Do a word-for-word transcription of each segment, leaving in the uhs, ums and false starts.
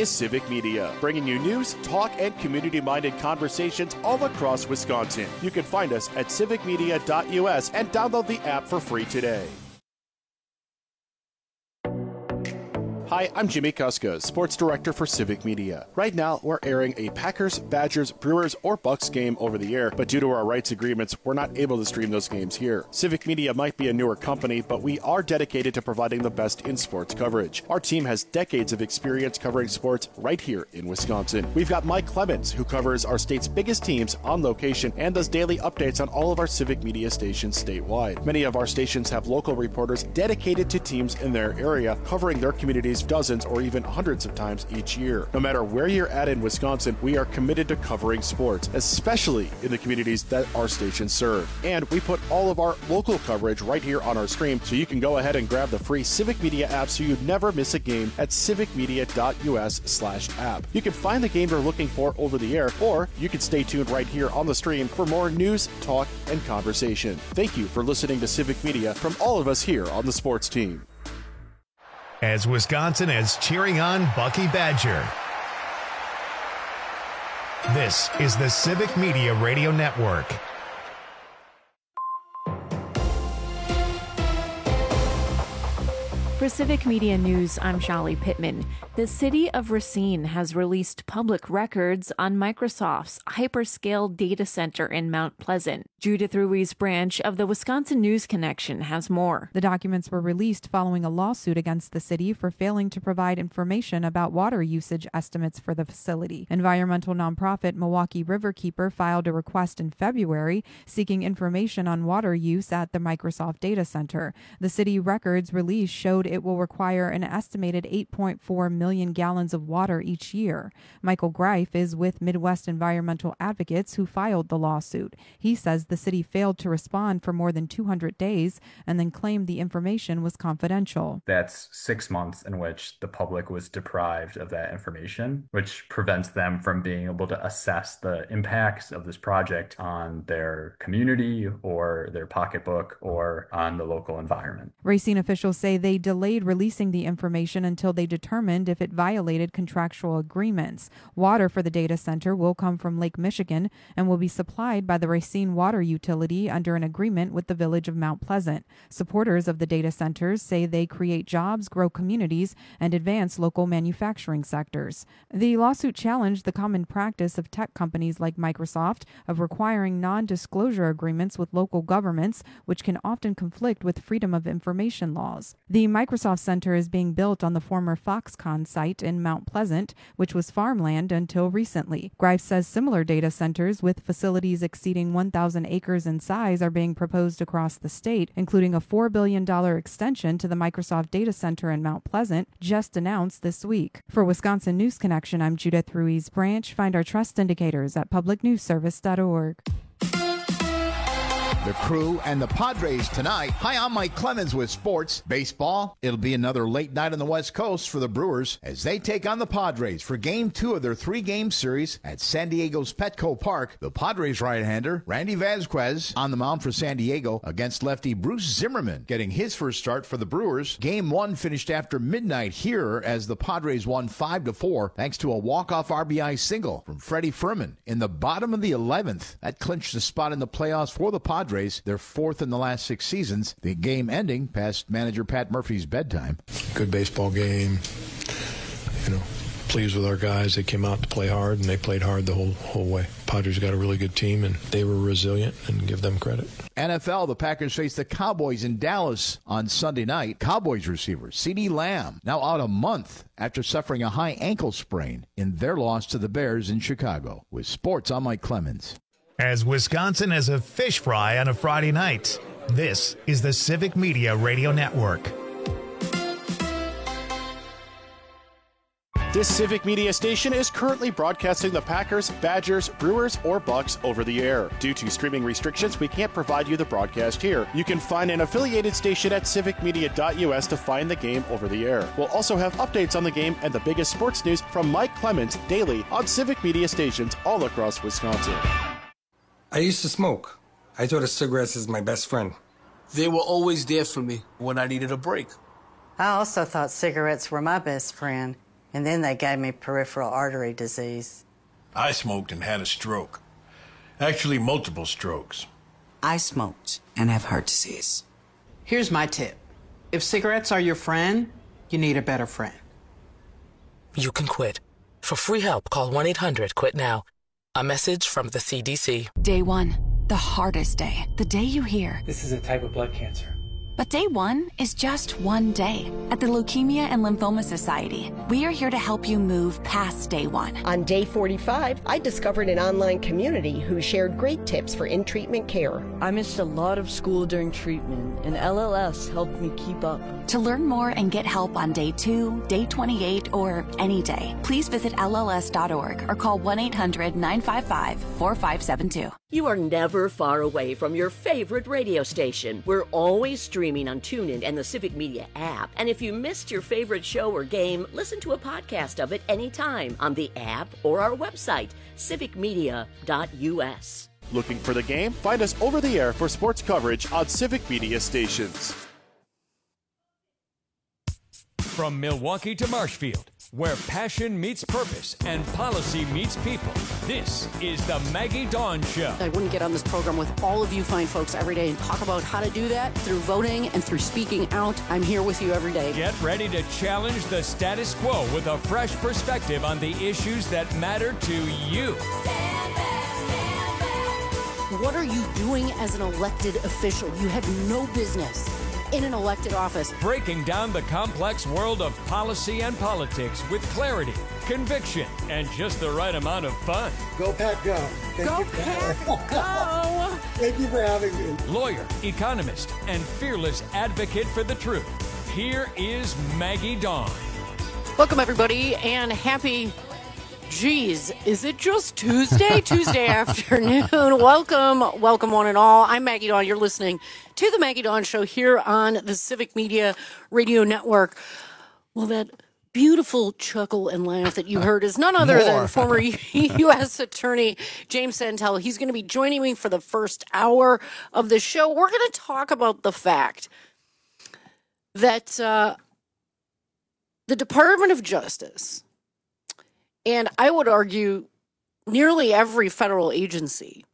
is Civic Media, bringing you news, talk, and community-minded conversations all across Wisconsin. You can find us at civic media dot u s and download the app for free today. Hi, I'm Jimmy Kuska, Sports Director for Civic Media. Right now, we're airing a Packers, Badgers, Brewers, or Bucks game over the air, but due to our rights agreements, we're not able to stream those games here. Civic Media might be a newer company, but we are dedicated to providing the best in sports coverage. Our team has decades of experience covering sports right here in Wisconsin. We've got Mike Clemens, who covers our state's biggest teams on location and does daily updates on all of our Civic Media stations statewide. Many of our stations have local reporters dedicated to teams in their area, covering their communities dozens or even hundreds of times each year. No matter where you're at in Wisconsin, we are committed to covering sports, especially in the communities that our stations serve. And we put all of our local coverage right here on our stream, so you can go ahead and grab the free Civic Media app so you never miss a game at civic media dot u s slash app. You can find the game you're looking for over the air, or you can stay tuned right here on the stream for more news, talk, and conversation. Thank you for listening to Civic Media from all of us here on the sports team. As Wisconsin is cheering on Bucky Badger. This is the Civic Media Radio Network. For Civic Media News, I'm Shali Pittman. The city of Racine has released public records on Microsoft's hyperscale data center in Mount Pleasant. Judith Ruiz Branch of the Wisconsin News Connection has more. The documents were released following a lawsuit against the city for failing to provide information about water usage estimates for the facility. Environmental nonprofit Milwaukee Riverkeeper filed a request in February seeking information on water use at the Microsoft data center. The city records release showed it will require an estimated eight point four million gallons of water each year. Michael Greif is with Midwest Environmental Advocates, who filed the lawsuit. He says the city failed to respond for more than two hundred days and then claimed the information was confidential. That's six months in which the public was deprived of that information, which prevents them from being able to assess the impacts of this project on their community or their pocketbook or on the local environment. Racine officials say they delayed releasing the information until they determined if it violated contractual agreements. Water for the data center will come from Lake Michigan and will be supplied by the Racine Water Utility under an agreement with the village of Mount Pleasant. Supporters of the data centers say they create jobs, grow communities, and advance local manufacturing sectors. The lawsuit challenged the common practice of tech companies like Microsoft of requiring non-disclosure agreements with local governments, which can often conflict with freedom of information laws. The Microsoft Center is being built on the former Foxconn site in Mount Pleasant, which was farmland until recently. Greif says similar data centers with facilities exceeding one thousand acres in size are being proposed across the state, including a four billion dollars extension to the Microsoft data center in Mount Pleasant, just announced this week. For Wisconsin News Connection, I'm Judith Ruiz Branch. Find our trust indicators at public news service dot org. The Crew and the Padres tonight. Hi, I'm Mike Clemens with sports. Baseball, it'll be another late night on the West Coast for the Brewers as they take on the Padres for game two of their three-game series at San Diego's Petco Park. The Padres right-hander, Randy Vasquez, on the mound for San Diego against lefty Bruce Zimmerman, getting his first start for the Brewers. Game one finished after midnight here as the Padres won five to four thanks to a walk-off R B I single from Freddie Furman in the bottom of the eleventh. That clinched the spot in the playoffs for the Padres. They're fourth in the last six seasons. The game ending past manager Pat Murphy's bedtime. Good baseball game. You know, pleased with our guys. They came out to play hard, and they played hard the whole whole way. Padres got a really good team, and they were resilient, and give them credit. N F L, the Packers face the Cowboys in Dallas on Sunday night. Cowboys receiver CeeDee Lamb now out a month after suffering a high ankle sprain in their loss to the Bears in Chicago. With sports, I'm Mike Clemens. As Wisconsin is a fish fry on a Friday night, this is the Civic Media Radio Network. This Civic Media station is currently broadcasting the Packers, Badgers, Brewers, or Bucks over the air. Due to streaming restrictions, we can't provide you the broadcast here. You can find an affiliated station at civic media dot u s to find the game over the air. We'll also have updates on the game and the biggest sports news from Mike Clemens daily on Civic Media stations all across Wisconsin. I used to smoke. I thought of cigarettes as my best friend. They were always there for me when I needed a break. I also thought cigarettes were my best friend. And then they gave me peripheral artery disease. I smoked and had a stroke. Actually, multiple strokes. I smoked and have heart disease. Here's my tip. If cigarettes are your friend, you need a better friend. You can quit. For free help, call one eight hundred quit now. A message from the C D C. Day one, the hardest day. The day you hear, this is a type of blood cancer. But day one is just one day. At the Leukemia and Lymphoma Society, we are here to help you move past day one. On day forty-five, I discovered an online community who shared great tips for in-treatment care. I missed a lot of school during treatment, and L L S helped me keep up. To learn more and get help on day two, day twenty-eight, or any day, please visit L L S dot org or call one eight hundred nine five five four five seven two. You are never far away from your favorite radio station. We're always streaming on TuneIn and the Civic Media app. And if you missed your favorite show or game, listen to a podcast of it anytime on the app or our website, civic media dot U S. Looking for the game? Find us over the air for sports coverage on Civic Media stations. From Milwaukee to Marshfield, where passion meets purpose and policy meets people, this is the Maggie Dawn Show. I wouldn't get on this program with all of you fine folks every day and talk about how to do that through voting and through speaking out. I'm here with you every day. Get ready to challenge the status quo with a fresh perspective on the issues that matter to you. Stand back, stand back. What are you doing as an elected official? You have no business in an elected office. Breaking down the complex world of policy and politics with clarity, conviction, and just the right amount of fun. Go Pack Go. Thank Go you. Pack Go. Thank you for having me. Lawyer, economist, and fearless advocate for the truth. Here is Maggie Dawn. Welcome, everybody, and happy... Geez, is it just Tuesday? Tuesday afternoon. Welcome, welcome one and all. I'm Maggie Dawn. You're listening to the Maggie Dawn Show here on the Civic Media Radio Network. Well, that beautiful chuckle and laugh that you heard is none other More. than former U S Attorney James Santel. He's going to be joining me for the first hour of the show. We're going to talk about the fact that uh, the Department of Justice, and I would argue nearly every federal agency,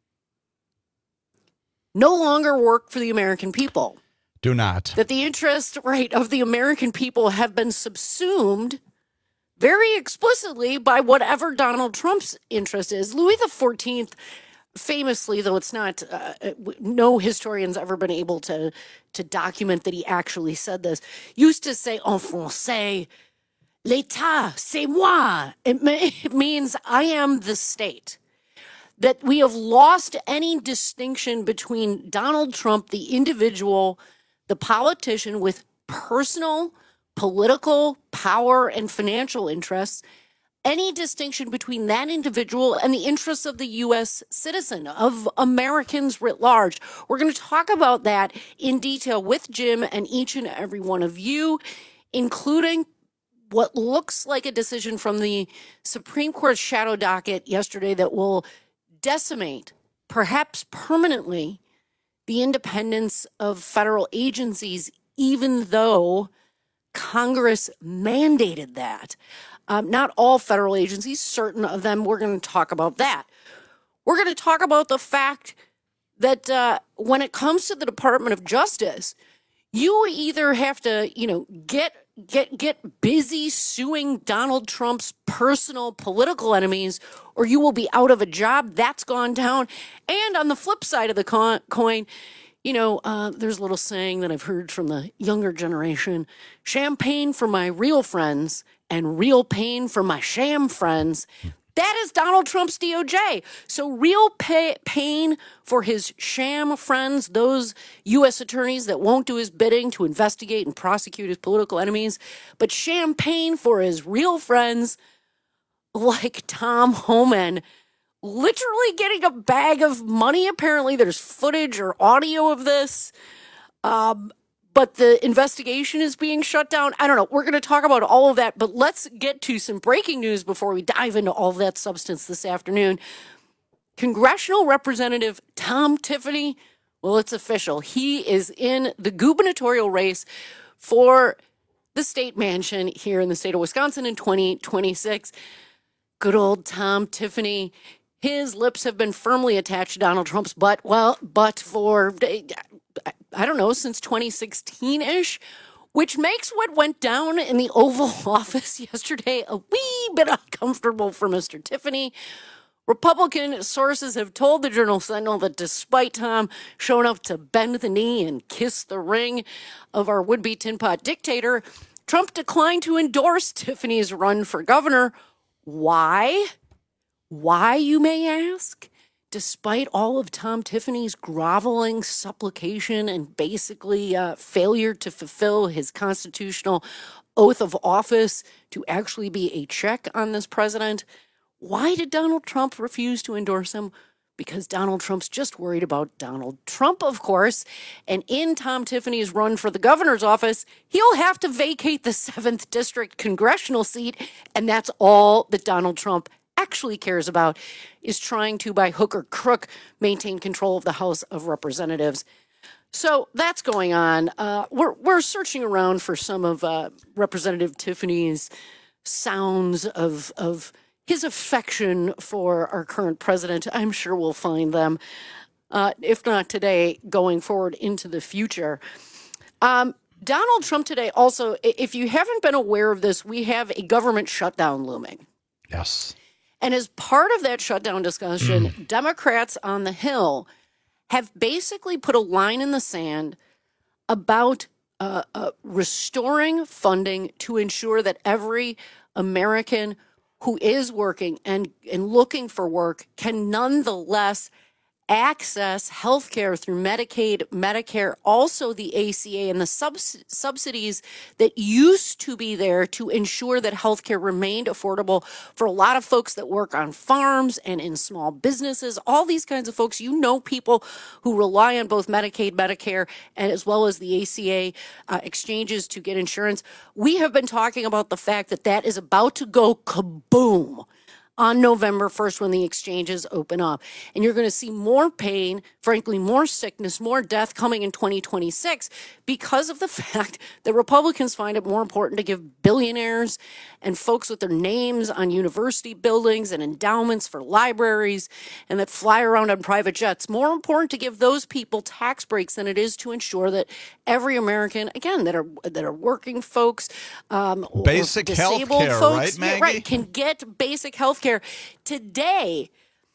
no longer work for the American people. Do not. That the interest right of the American people have been subsumed very explicitly by whatever Donald Trump's interest is. Louis the fourteenth, famously, though it's not, uh, no historian's ever been able to, to document that he actually said this, used to say en français, L'État, c'est moi. It, it means I am the state. That we have lost any distinction between Donald Trump, the individual, the politician with personal, political power and financial interests, any distinction between that individual and the interests of the U S citizen, of Americans writ large. We're going to talk about that in detail with Jim and each and every one of you, including what looks like a decision from the Supreme Court's shadow docket yesterday that will decimate, perhaps permanently, the independence of federal agencies, even though Congress mandated that. Um, not all federal agencies, certain of them. We're going to talk about that. We're going to talk about the fact that uh, when it comes to the Department of Justice, you either have to, you know, get Get get busy suing Donald Trump's personal political enemies, or you will be out of a job. That's gone down. And on the flip side of the co- coin, you know, uh, there's a little saying that I've heard from the younger generation: champagne for my real friends and real pain for my sham friends. That is Donald Trump's D O J. So real pay, pain for his sham friends, those U S attorneys that won't do his bidding to investigate and prosecute his political enemies, but champagne for his real friends like Tom Homan, literally getting a bag of money. Apparently there's footage or audio of this. Um, But the investigation is being shut down. I don't know. We're going to talk about all of that, but let's get to some breaking news before we dive into all of that substance this afternoon. Congressional Representative Tom Tiffany, well, it's official. He is in the gubernatorial race for the state mansion here in the state of Wisconsin in twenty twenty-six. Good old Tom Tiffany. His lips have been firmly attached to Donald Trump's butt. Well, but for, I don't know, since twenty sixteen-ish, which makes what went down in the Oval Office yesterday a wee bit uncomfortable for Mister Tiffany. Republican sources have told the Journal-Sentinel that despite Tom showing up to bend the knee and kiss the ring of our would-be tin pot dictator, Trump declined to endorse Tiffany's run for governor. Why? Why, you may ask? Despite all of Tom Tiffany's groveling supplication and basically uh, failure to fulfill his constitutional oath of office to actually be a check on this president, why did Donald Trump refuse to endorse him? Because Donald Trump's just worried about Donald Trump, of course. And in Tom Tiffany's run for the governor's office, he'll have to vacate the seventh District congressional seat. And that's all that Donald Trump actually cares about, is trying to, by hook or crook, maintain control of the House of Representatives. So that's going on. Uh, we're, we're searching around for some of uh, Representative Tiffany's sounds of of his affection for our current president. I'm sure we'll find them, uh, if not today, going forward into the future. Um, Donald Trump today also, if you haven't been aware of this, we have a government shutdown looming. Yes. And as part of that shutdown discussion, mm. Democrats on the Hill have basically put a line in the sand about uh, uh, restoring funding to ensure that every American who is working and, and looking for work can nonetheless access health care through Medicaid, Medicare, also the A C A and the subs- subsidies that used to be there to ensure that health care remained affordable for a lot of folks that work on farms and in small businesses, all these kinds of folks. You know, people who rely on both Medicaid, Medicare, and as well as the A C A uh, exchanges to get insurance. We have been talking about the fact that that is about to go kaboom on November first when the exchanges open up. And you're going to see more pain, frankly, more sickness, more death coming in twenty twenty-six because of the fact that Republicans find it more important to give billionaires and folks with their names on university buildings and endowments for libraries and that fly around on private jets, more important to give those people tax breaks than it is to ensure that every American, again, that are that are working folks, um, basic health care, right, Maggie? Yeah, right, can get basic health care. Today,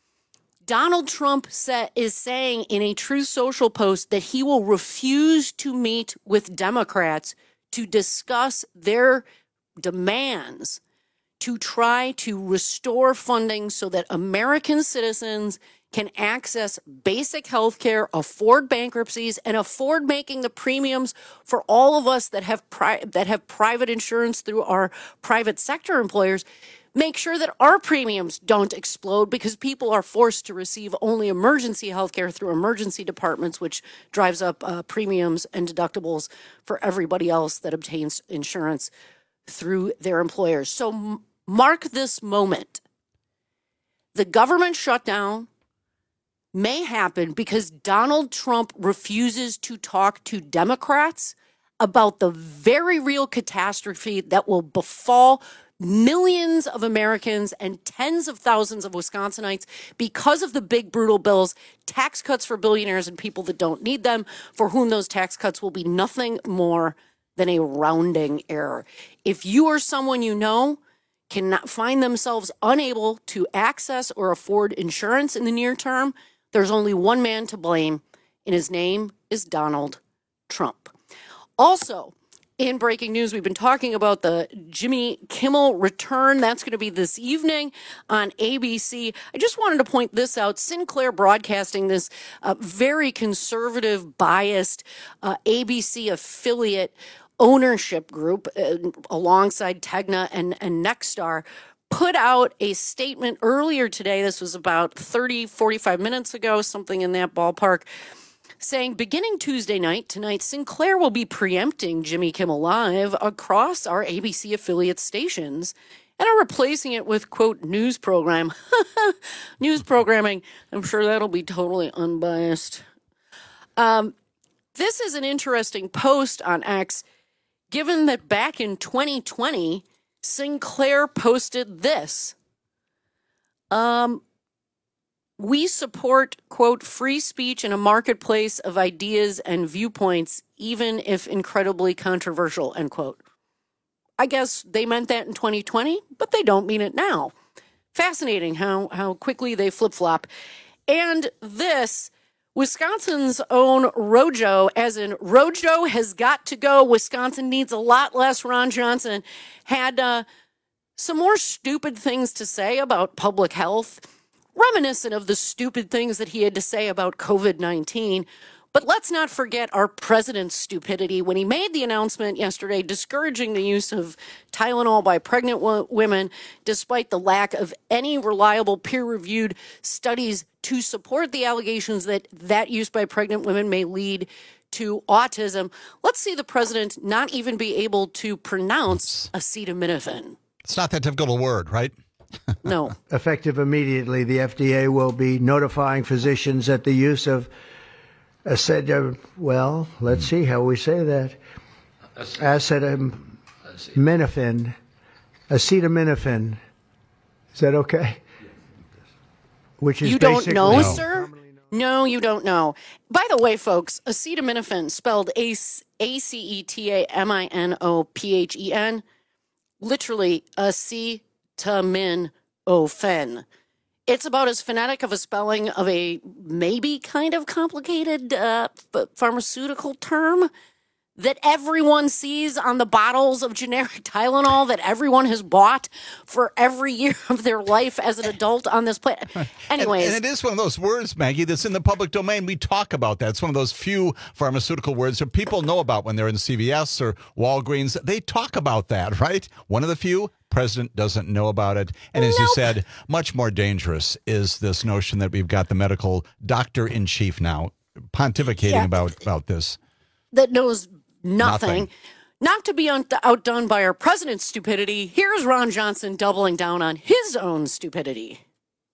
Donald Trump sa- is saying in a Truth Social post that he will refuse to meet with Democrats to discuss their demands to try to restore funding so that American citizens can access basic health care, afford bankruptcies, and afford making the premiums for all of us that have pri- that have private insurance through our private sector employers. Make sure that our premiums don't explode because people are forced to receive only emergency health care through emergency departments, which drives up uh, premiums and deductibles for everybody else that obtains insurance through their employers. So m- mark this moment. The government shutdown may happen because Donald Trump refuses to talk to Democrats about the very real catastrophe that will befall millions of Americans and tens of thousands of Wisconsinites because of the big, brutal bills, tax cuts for billionaires and people that don't need them, for whom those tax cuts will be nothing more than a rounding error. If you or someone you know cannot find themselves unable to access or afford insurance in the near term, there's only one man to blame, and his name is Donald Trump. Also, in breaking news, we've been talking about the Jimmy Kimmel return. That's going to be this evening on A B C. I just wanted to point this out. Sinclair Broadcasting, this uh, very conservative, biased uh, A B C affiliate ownership group uh, alongside Tegna and, and Nexstar, put out a statement earlier today. This was about thirty, forty-five minutes ago, something in that ballpark, saying beginning Tuesday night, tonight, Sinclair will be preempting Jimmy Kimmel Live across our A B C affiliate stations and are replacing it with, quote, news program. News programming. I'm sure that'll be totally unbiased. Um, this is an interesting post on X, given that back in twenty twenty, Sinclair posted this. Um, we support, quote, free speech in a marketplace of ideas and viewpoints, even if incredibly controversial, end quote. I guess they meant that in twenty twenty, but they don't mean it now. Fascinating how, how quickly they flip-flop. And this, Wisconsin's own Rojo, as in Rojo has got to go. Wisconsin needs a lot less Ron Johnson, had uh, some more stupid things to say about public health, reminiscent of the stupid things that he had to say about covid nineteen. But let's not forget our president's stupidity when he made the announcement yesterday discouraging the use of Tylenol by pregnant w- women, despite the lack of any reliable peer-reviewed studies to support the allegations that that use by pregnant women may lead to autism. Let's see the president not even be able to pronounce acetaminophen. It's not that difficult a word, right? No. Effective immediately, the F D A will be notifying physicians that the use of acetaminophen, well, let's see how we say that. Acetaminophen. Acetaminophen. Is that okay? Which is you don't know, no. sir? No, you don't know. By the way, folks, acetaminophen, spelled A C E T A M I N O P H E N, literally acetaminophen. It's about as phonetic of a spelling of a maybe kind of complicated uh, pharmaceutical term that everyone sees on the bottles of generic Tylenol that everyone has bought for every year of their life as an adult on this planet. Anyways. And, and it is one of those words, Maggie, that's in the public domain. We talk about that. It's one of those few pharmaceutical words that people know about when they're in C V S or Walgreens. They talk about that, right? One of the few. President doesn't know about it. And as nope. you said, much more dangerous is this notion that we've got the medical doctor-in-chief now pontificating yeah. about, about this. That knows nothing. Nothing. Not to be un- outdone by our president's stupidity, here's Ron Johnson doubling down on his own stupidity.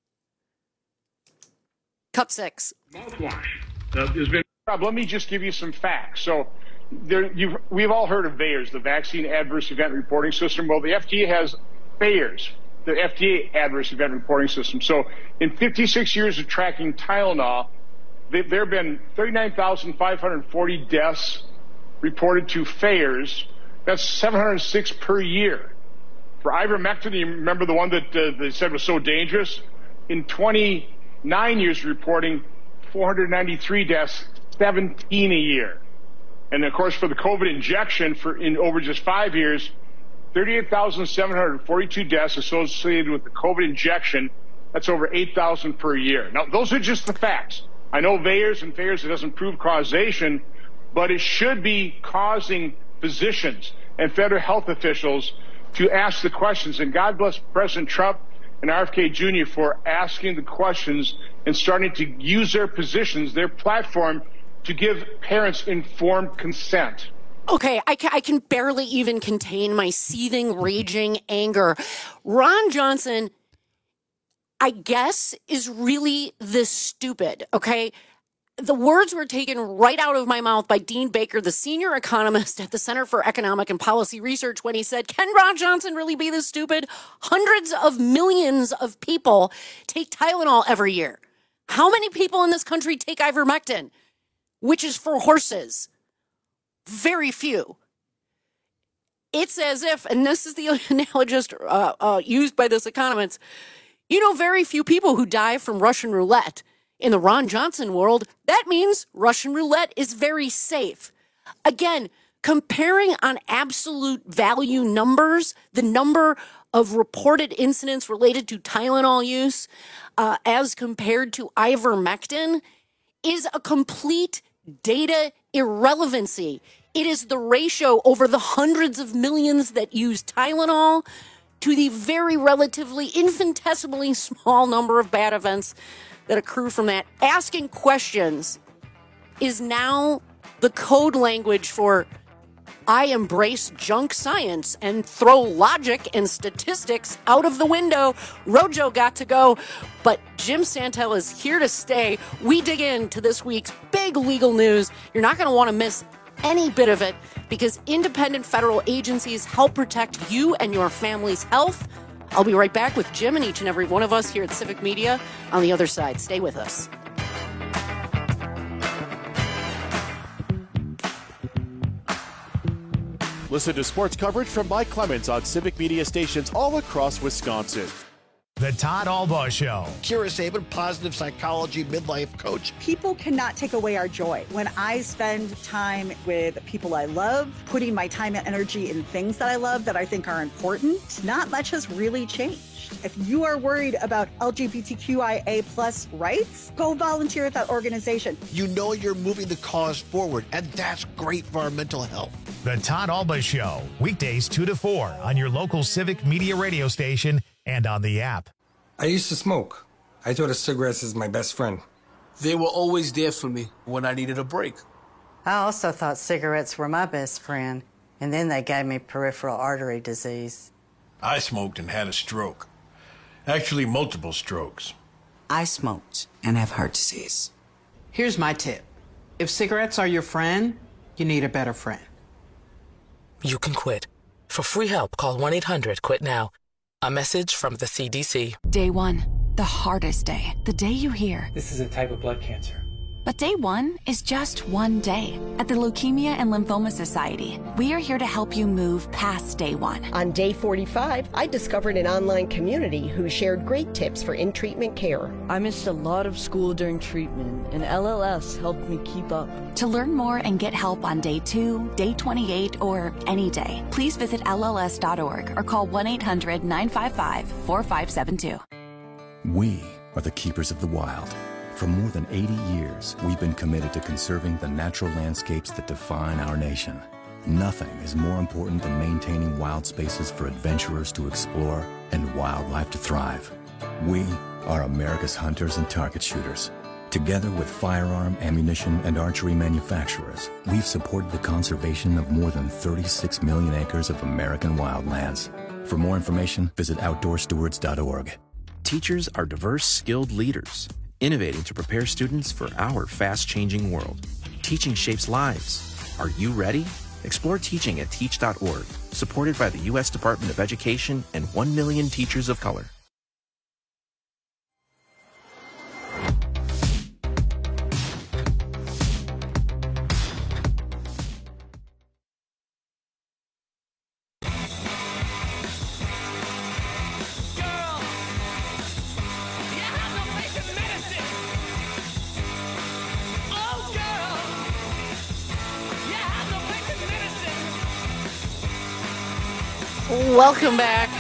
Cut six. Mouthwash. Uh, there's been. Let me just give you some facts. So there, you've, we've all heard of VAERS, the Vaccine Adverse Event Reporting System. Well, the F D A has VAERS, the F D A Adverse Event Reporting System. So in fifty-six years of tracking Tylenol, they, there have been thirty-nine thousand five hundred forty deaths reported to VAERS. That's seven hundred six per year. For ivermectin, you remember the one that uh, they said was so dangerous? In twenty-nine years reporting, four hundred ninety-three deaths, seventeen a year. And of course, for the COVID injection, for in over just five years, thirty-eight thousand seven hundred forty-two deaths associated with the COVID injection. That's over eight thousand per year. Now, those are just the facts. I know VAERS and VAERS, it doesn't prove causation, but it should be causing physicians and federal health officials to ask the questions. And God bless President Trump and R F K Junior for asking the questions and starting to use their positions, their platform, to give parents informed consent. Okay, I can, I can barely even contain my seething, raging anger. Ron Johnson, I guess, is really this stupid, okay? The words were taken right out of my mouth by Dean Baker, the senior economist at the Center for Economic and Policy Research, when he said, can Ron Johnson really be this stupid? Hundreds of millions of people take Tylenol every year. How many people in this country take ivermectin, which is for horses? Very few. It's as if, and this is the analogist uh, uh, used by this economist, you know, very few people who die from Russian roulette. In the Ron Johnson world, that means Russian roulette is very safe. Again, comparing on absolute value numbers, the number of reported incidents related to Tylenol use uh, as compared to ivermectin is a complete data irrelevancy. It is the ratio over the hundreds of millions that use Tylenol to the very relatively infinitesimally small number of bad events that accrue from that. Asking questions is now the code language for I embrace junk science and throw logic and statistics out of the window. Rojo got to go, but Jim Santel is here to stay. We dig into this week's big legal news. You're not going to want to miss any bit of it, because independent federal agencies help protect you and your family's health. I'll be right back with Jim and each and every one of us here at Civic Media on the other side. Stay with us. Listen to sports coverage from Mike Clemens on Civic Media stations all across Wisconsin. The Todd Albaugh Show. Kira Sabin, positive psychology midlife coach. People cannot take away our joy. When I spend time with people I love, putting my time and energy in things that I love that I think are important, not much has really changed. If you are worried about L G B T Q I A plus rights, go volunteer at that organization. You know you're moving the cause forward, and that's great for our mental health. The Todd Albaugh Show, weekdays two to four on your local Civic Media radio station and on the app. I used to smoke. I thought of cigarettes as my best friend. They were always there for me when I needed a break. I also thought cigarettes were my best friend, and then they gave me peripheral artery disease. I smoked and had a stroke. Actually, multiple strokes. I smoked and have heart disease. Here's my tip. If cigarettes are your friend, you need a better friend. You can quit. For free help, call one eight hundred quit now. A message from the C D C. Day one, the hardest day. The day you hear, this is a type of blood cancer. But day one is just one day. At the Leukemia and Lymphoma Society, we are here to help you move past day one. On day forty-five, I discovered an online community who shared great tips for in-treatment care. I missed a lot of school during treatment, and L L S helped me keep up. To learn more and get help on day two, day twenty-eight, or any day, please visit L L S dot org or call one eight hundred nine five five four five seven two. We are the keepers of the wild. For more than eighty years, we've been committed to conserving the natural landscapes that define our nation. Nothing is more important than maintaining wild spaces for adventurers to explore and wildlife to thrive. We are America's hunters and target shooters. Together with firearm, ammunition, and archery manufacturers, we've supported the conservation of more than thirty-six million acres of American wildlands. For more information, visit outdoor stewards dot org. Teachers are diverse, skilled leaders, innovating to prepare students for our fast-changing world. Teaching shapes lives. Are you ready? Explore teaching at teach dot org, supported by the U S Department of Education and one million teachers of color. Welcome back.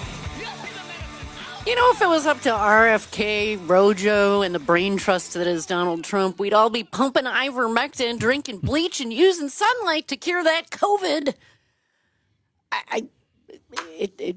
You know, if it was up to R F K, Rojo, and the brain trust that is Donald Trump, we'd all be pumping ivermectin, drinking bleach, and using sunlight to cure that COVID. I, I it, it,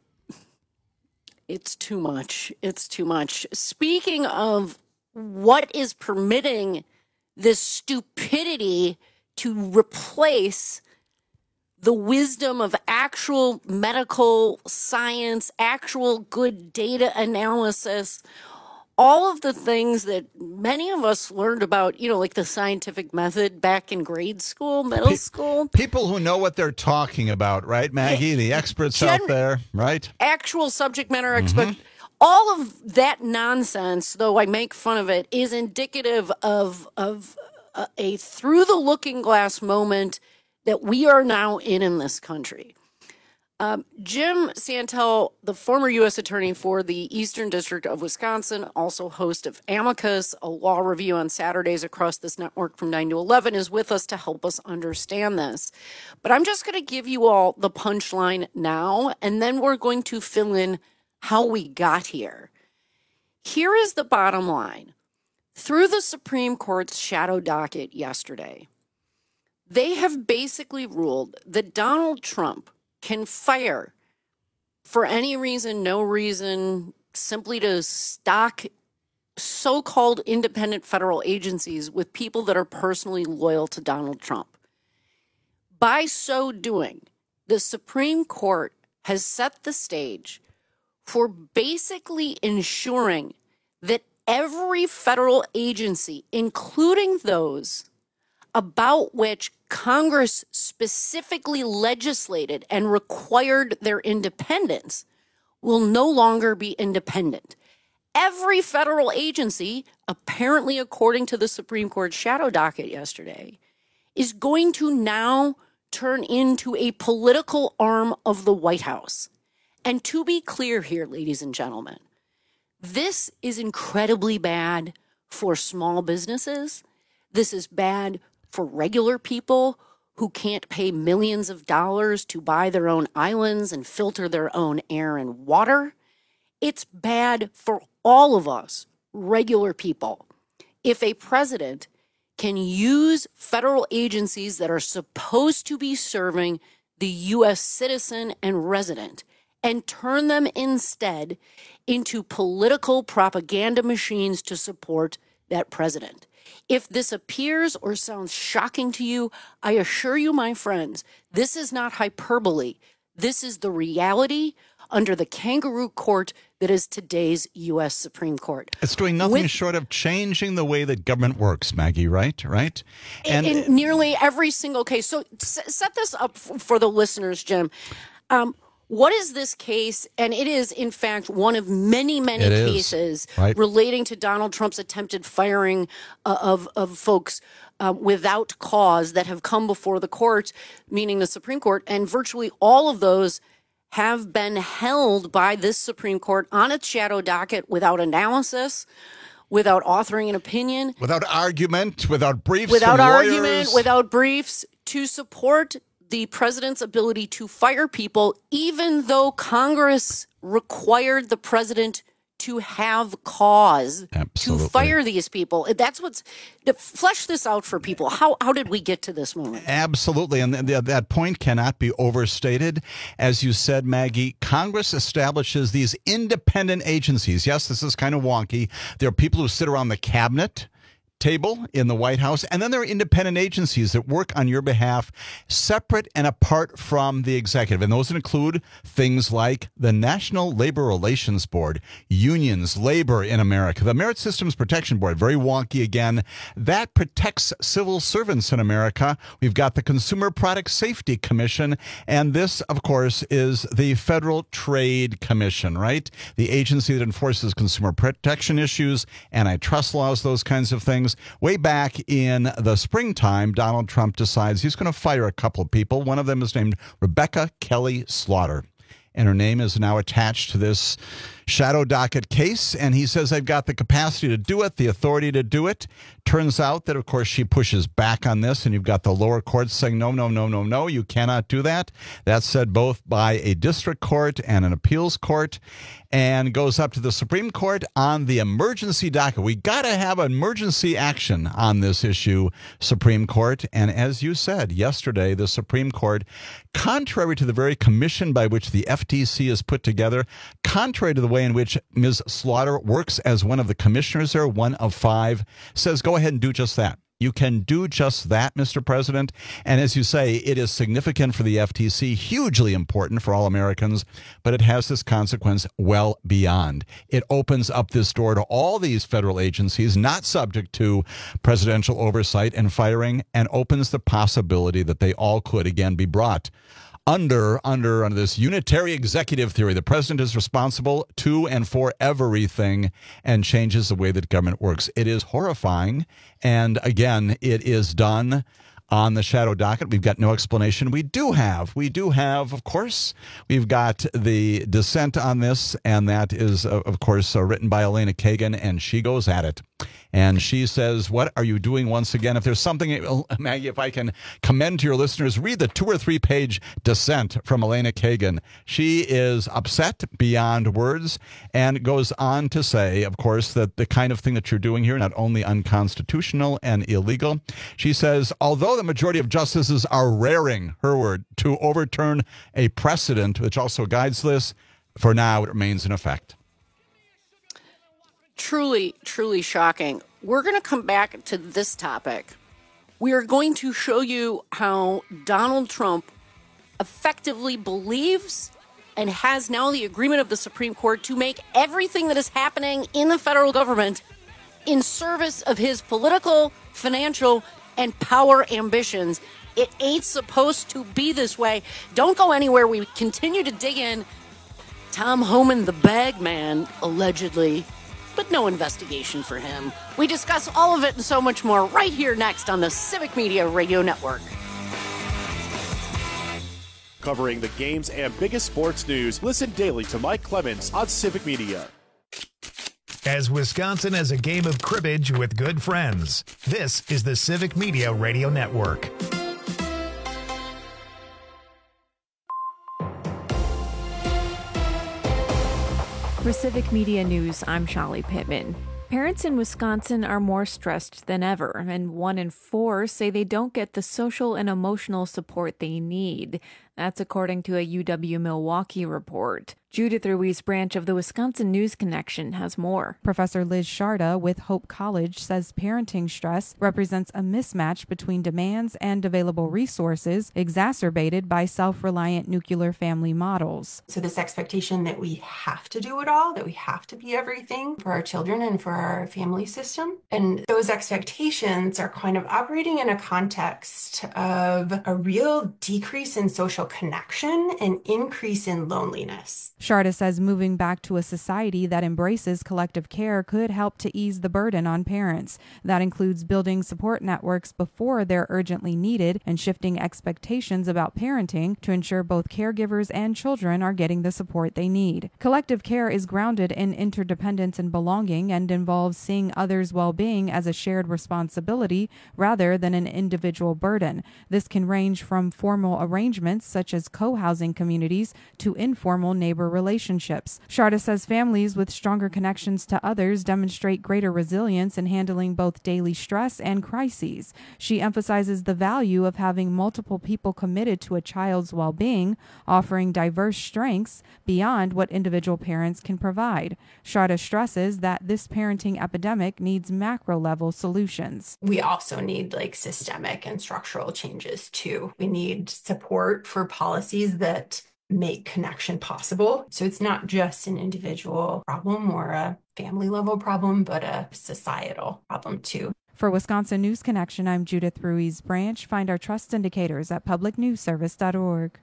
it's too much. It's too much. Speaking of what is permitting this stupidity to replace the wisdom of actual medical science, actual good data analysis, all of the things that many of us learned about, you know, like the scientific method back in grade school, middle Pe- school. People who know what they're talking about, right, Maggie? The experts Gen- out there, right? Actual subject matter expert. Mm-hmm. All of that nonsense, though I make fun of it, is indicative of, of a, a through-the-looking-glass moment that we are now in in this country. Um, Jim Santel, the former U S attorney for the Eastern District of Wisconsin, also host of Amicus, a law review on Saturdays across this network from nine to eleven, is with us to help us understand this. But I'm just going to give you all the punchline now, and then we're going to fill in how we got here. Here is the bottom line. Through the Supreme Court's shadow docket yesterday, they have basically ruled that Donald Trump can fire for any reason, no reason, simply to stock so-called independent federal agencies with people that are personally loyal to Donald Trump. By so doing, the Supreme Court has set the stage for basically ensuring that every federal agency, including those about which Congress specifically legislated and required their independence will no longer be independent. Every federal agency, apparently according to the Supreme Court shadow docket yesterday, is going to now turn into a political arm of the White House. And to be clear here, ladies and gentlemen, this is incredibly bad for small businesses. This is bad for regular people who can't pay millions of dollars to buy their own islands and filter their own air and water. It's bad for all of us, regular people. If a president can use federal agencies that are supposed to be serving the U S citizen and resident and turn them instead into political propaganda machines to support that president. If this appears or sounds shocking to you, I assure you, my friends, this is not hyperbole. This is the reality under the kangaroo court that is today's U S Supreme Court. It's doing nothing With, short of changing the way that government works, Maggie, right? Right? And in, in nearly every single case. So s- set this up f- for the listeners, Jim. Um, What is this case? And it is, in fact, one of many, many it cases is, right? relating to Donald Trump's attempted firing uh, of, of folks uh, without cause that have come before the court, meaning the Supreme Court. And virtually all of those have been held by this Supreme Court on its shadow docket without analysis, without authoring an opinion. Without argument, without briefs Without from argument, lawyers. without briefs, to support the president's ability to fire people, even though Congress required the president to have cause Absolutely. to fire these people. That's what's to flesh this out for people. How how did we get to this moment? Absolutely. And th- th- that point cannot be overstated. As you said, Maggie, Congress establishes these independent agencies. Yes, this is kind of wonky. There are people who sit around the cabinet table in the White House, and then there are independent agencies that work on your behalf, separate and apart from the executive. And those include things like the National Labor Relations Board, unions, labor in America, the Merit Systems Protection Board, very wonky again, that protects civil servants in America. We've got the Consumer Product Safety Commission, and this, of course, is the Federal Trade Commission, right? The agency that enforces consumer protection issues, antitrust laws, those kinds of things. Way back in the springtime, Donald Trump decides he's going to fire a couple of people. One of them is named Rebecca Kelly Slaughter, and her name is now attached to this shadow docket case, and he says, I've got the capacity to do it, the authority to do it. Turns out that, of course, she pushes back on this, and you've got the lower courts saying, no, no, no, no, no, you cannot do that. That's said both by a district court and an appeals court, and goes up to the Supreme Court on the emergency docket. We got to have emergency action on this issue, Supreme Court. And as you said yesterday, the Supreme Court, contrary to the very commission by which the F T C is put together, contrary to the way in which Miz Slaughter works as one of the commissioners there, one of five, says go ahead and do just that. You can do just that, Mister President. And as you say, it is significant for the F T C, hugely important for all Americans, but it has this consequence well beyond. It opens up this door to all these federal agencies not subject to presidential oversight and firing, and opens the possibility that they all could again be brought Under, under, under this unitary executive theory. The president is responsible to and for everything and changes the way that government works. It is horrifying. And again, it is done on the shadow docket. We've got no explanation. We do have, we do have, of course, we've got the dissent on this, and that is, of course, uh, written by Elena Kagan, and she goes at it. And she says, what are you doing once again? If there's something, Maggie, if I can commend to your listeners, read the two or three page dissent from Elena Kagan. She is upset beyond words and goes on to say, of course, that the kind of thing that you're doing here, not only unconstitutional and illegal. She says, although the majority of justices are raring, her word, to overturn a precedent, which also guides this, for now it remains in effect. Truly, truly shocking. We're going to come back to this topic. We are going to show you how Donald Trump effectively believes and has now the agreement of the Supreme Court to make everything that is happening in the federal government in service of his political, financial, and power ambitions. It ain't supposed to be this way. Don't go anywhere. We continue to dig in. Tom Homan, the bag man, allegedly, but no investigation for him. We discuss all of it and so much more right here next on the Civic Media Radio Network. Covering the games and biggest sports news, listen daily to Mike Clemens on Civic Media. As Wisconsin has a game of cribbage with good friends, this is the Civic Media Radio Network. For Civic Media News, I'm Shali Pittman. Parents in Wisconsin are more stressed than ever, and one in four say they don't get the social and emotional support they need. That's according to a U W-Milwaukee report. Judith Ruiz Branch of the Wisconsin News Connection has more. Professor Liz Sharda with Hope College says parenting stress represents a mismatch between demands and available resources, exacerbated by self-reliant nuclear family models. So this expectation that we have to do it all, that we have to be everything for our children and for our family system. And those expectations are kind of operating in a context of a real decrease in social connection and increase in loneliness. Sharda says moving back to a society that embraces collective care could help to ease the burden on parents. That includes building support networks before they're urgently needed and shifting expectations about parenting to ensure both caregivers and children are getting the support they need. Collective care is grounded in interdependence and belonging and involves seeing others' well-being as a shared responsibility rather than an individual burden. This can range from formal arrangements such as co-housing communities to informal neighbor relationships. Sharda says families with stronger connections to others demonstrate greater resilience in handling both daily stress and crises. She emphasizes the value of having multiple people committed to a child's well-being, offering diverse strengths beyond what individual parents can provide. Sharda stresses that this parenting epidemic needs macro-level solutions. We also need like systemic and structural changes too. We need support for policies that make connection possible. So it's not just an individual problem or a family level problem, but a societal problem too. For Wisconsin News Connection, I'm Judith Ruiz Branch. Find our trust indicators at public news service dot org.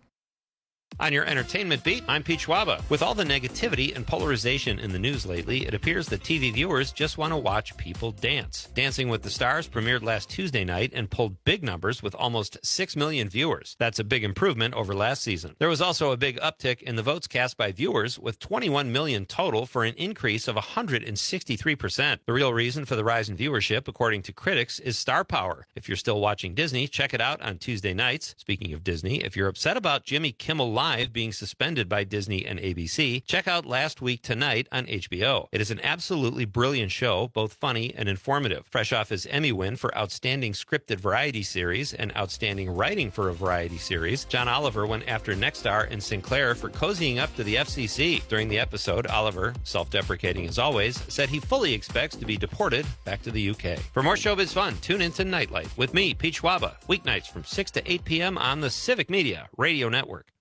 On your entertainment beat, I'm Pete Schwaba. With all the negativity and polarization in the news lately, it appears that T V viewers just want to watch people dance. Dancing with the Stars premiered last Tuesday night and pulled big numbers with almost six million viewers. That's a big improvement over last season. There was also a big uptick in the votes cast by viewers, with twenty-one million total for an increase of one hundred sixty-three percent. The real reason for the rise in viewership, according to critics, is star power. If you're still watching Disney, check it out on Tuesday nights. Speaking of Disney, if you're upset about Jimmy Kimmel Live being suspended by Disney and A B C, check out Last Week Tonight on H B O. It is an absolutely brilliant show, both funny and informative. Fresh off his Emmy win for Outstanding Scripted Variety Series and Outstanding Writing for a Variety Series, John Oliver went after Nexstar and Sinclair for cozying up to the F C C. During the episode, Oliver, self-deprecating as always, said he fully expects to be deported back to the U K. For more showbiz fun, tune into Nightlight with me, Pete Schwaba, weeknights from six to eight p.m. on the Civic Media Radio Network.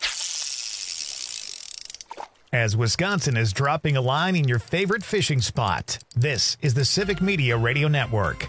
As Wisconsin is dropping a line in your favorite fishing spot, this is the Civic Media Radio Network.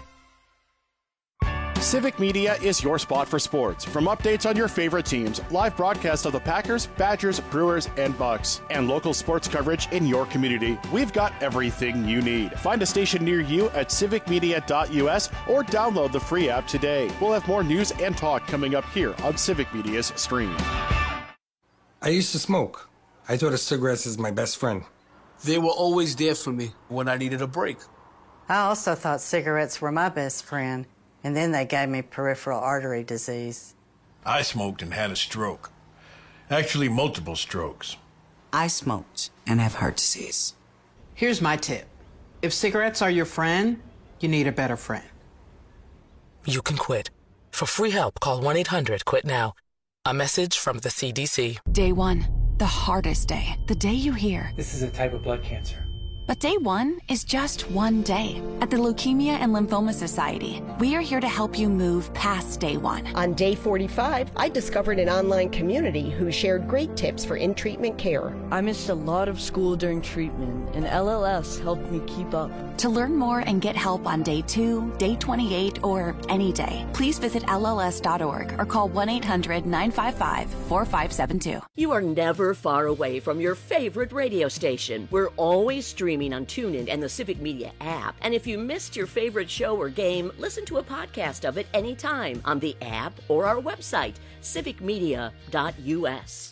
Civic Media is your spot for sports. From updates on your favorite teams, live broadcasts of the Packers, Badgers, Brewers, and Bucks, and local sports coverage in your community, we've got everything you need. Find a station near you at civic media dot u s or download the free app today. We'll have more news and talk coming up here on Civic Media's stream. I used to smoke. I thought of cigarettes as my best friend. They were always there for me when I needed a break. I also thought cigarettes were my best friend, and then they gave me peripheral artery disease. I smoked and had a stroke. Actually, multiple strokes. I smoked and have heart disease. Here's my tip. If cigarettes are your friend, you need a better friend. You can quit. For free help, call one eight hundred quit now. A message from the C D C. Day one, the hardest day. The day you hear, this is a type of blood cancer. But day one is just one day. At the Leukemia and Lymphoma Society, we are here to help you move past day one. On day forty-five, I discovered an online community who shared great tips for in-treatment care. I missed a lot of school during treatment, and L L S helped me keep up. To learn more and get help on day two, day twenty-eight, or any day, please visit L L S dot org or call one eight hundred nine five five four five seven two. You are never far away from your favorite radio station. We're always streaming on TuneIn and the Civic Media app. And if you missed your favorite show or game, listen to a podcast of it anytime on the app or our website, civic media dot U S.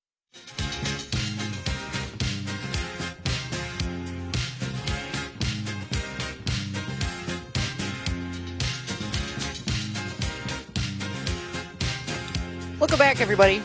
Welcome back, everybody.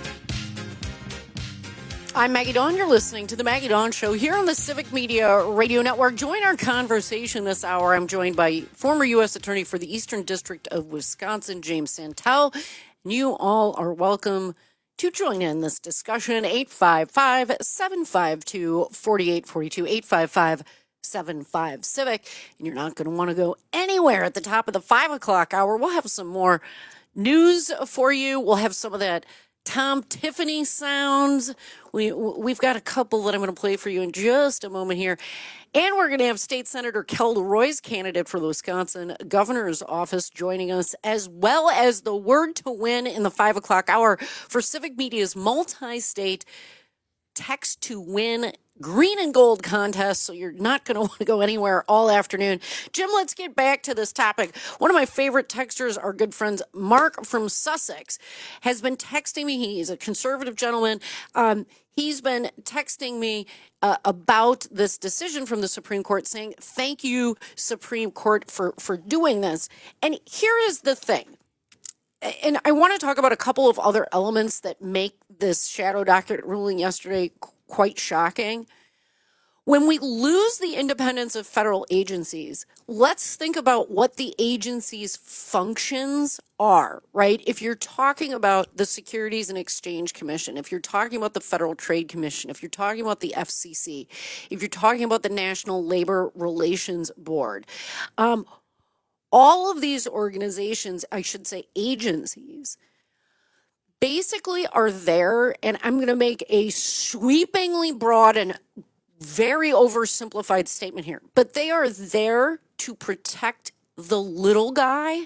I'm Maggie Dawn. You're listening to The Maggie Dawn Show here on the Civic Media Radio Network. Join our conversation this hour. I'm joined by former U S Attorney for the Eastern District of Wisconsin, James Santel. And you all are welcome to join in this discussion. eight five five, seven five two, four eight four two, eight five five, seven five Civic. And you're not going to want to go anywhere at the top of the five o'clock hour. We'll have some more news for you. We'll have some of that Tom Tiffany sounds. We, we've got a couple that I'm going to play for you in just a moment here. And we're going to have State Senator Kel DeRoy's candidate for the Wisconsin Governor's Office joining us, as well as the word to win in the five o'clock hour for Civic Media's multi-state text to win green and gold contest, so you're not going to want to go anywhere all afternoon. Jim, let's get back to this topic. One of my favorite texters, our good friends Mark from Sussex, has been texting me. He's a conservative gentleman. Um, he's been texting me uh, about this decision from the Supreme Court, saying, thank you, Supreme Court, for, for doing this. And here is the thing. And I want to talk about a couple of other elements that make this shadow docket ruling yesterday quite shocking. When we lose the independence of federal agencies, let's think about what the agency's functions are, right? If you're talking about the Securities and Exchange Commission, if you're talking about the Federal Trade Commission, if you're talking about the F C C, if you're talking about the National Labor Relations Board, um, all of these organizations, I should say agencies, basically are there, and I'm going to make a sweepingly broad and very oversimplified statement here, but they are there to protect the little guy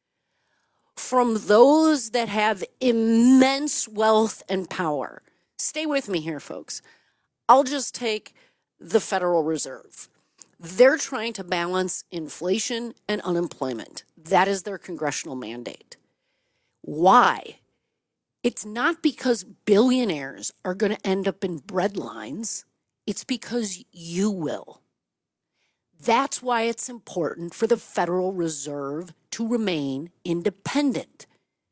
from those that have immense wealth and power. Stay with me here, folks. I'll just take the Federal Reserve. They're trying to balance inflation and unemployment. That is their congressional mandate. Why? It's not because billionaires are going to end up in bread lines. It's because you will. That's why it's important for the Federal Reserve to remain independent.